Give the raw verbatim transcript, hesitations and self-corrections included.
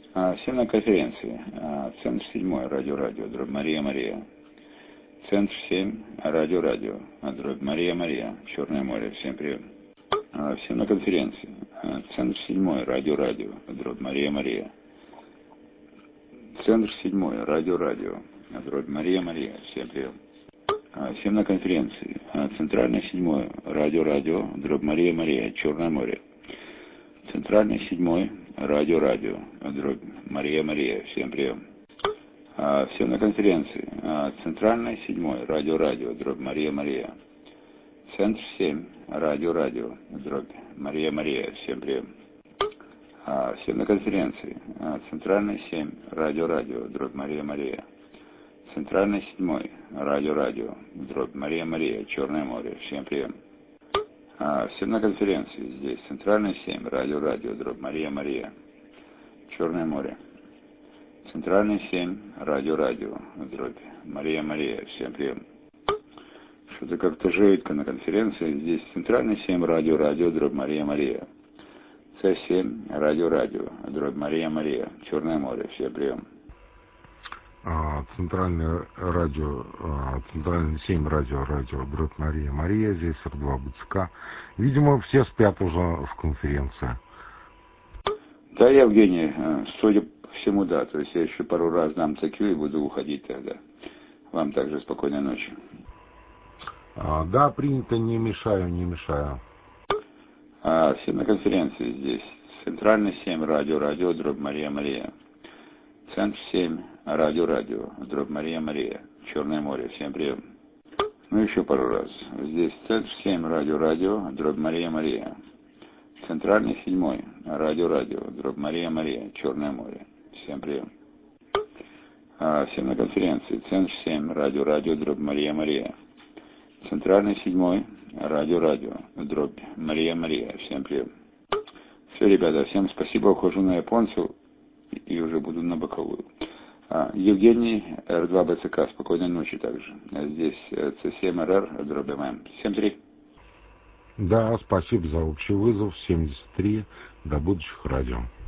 А, Всем на конференции. А, Центр седьмой, радио-радио, дробь Мария-Мария. Центр семь, радио-радио, дробь Мария-Мария, Черное море. Всем привет. А, Всем на конференции. А, Центр седьмой, радио-радио, дробь Мария-Мария. Центр седьмой, радио-радио, дробь Мария-Мария. Всем привет. А, Всем на конференции. А, Центральный седьмой, радио-радио, дробь Мария-Мария, Черное море. Центральный седьмой, радио-радио, дробь Мария-Мария. Всем прием. А, Всем на конференции. А, Центральный седьмой, радио-радио, дробь Мария-Мария. Центр семь, радио-радио, дробь Мария-Мария. Всем прием. А, Всем на конференции. А, Центральный семь, радио-радио, дробь Мария-Мария. Центральный седьмой, радио-радио, дробь Мария-Мария, Черное море. Всем прием. А, Всем на конференции. Здесь Центральный семь, радио-радио, дробь Мария-Мария, Черное море. Центральный семь, радио-радио, дробь Мария-Мария. Всем прием. Что-то как-то жидко на конференции. Здесь Центральный семь, радио-радио, дробь Мария-Мария. С семь, радио-радио, дробь Мария-Мария, Черное море. Всем прием. А, Центральное радио, а, Центральный семь, радио, радио, дробь Мария, Мария, здесь эр два БЦК. Видимо, все спят уже в конференции. Да, Евгений, судя по всему, да. То есть я еще пару раз дам такие и буду уходить тогда. Вам также спокойной ночи. А, да, принято, не мешаю, не мешаю. А, Всем на конференции здесь. Центральный семь, радио-радио, дробь Мария-Мария. Центр семь, радио-радио, дробь Мария-Мария, Черное море. Всем прием. Ну, еще пару раз. Здесь Центр семь, радио-радио, дробь Мария-Мария. Центральный седьмой, радио-радио, дробь Мария-Мария, Черное море. Всем прием. А, Всем на конференции. Центр семь, радио-радио, дробь Мария-Мария. Центральный седьмой, радио-радио, дробь Мария-Мария. Всем прием. Все, ребята, всем спасибо. Ухожу на японцев и уже буду на боковую. А, Евгений, эр два БЦК, спокойной ночи также. Здесь С семь эр эр, дробь ММ. семь три. Да, спасибо за общий вызов. семьдесят три. До будущих радио.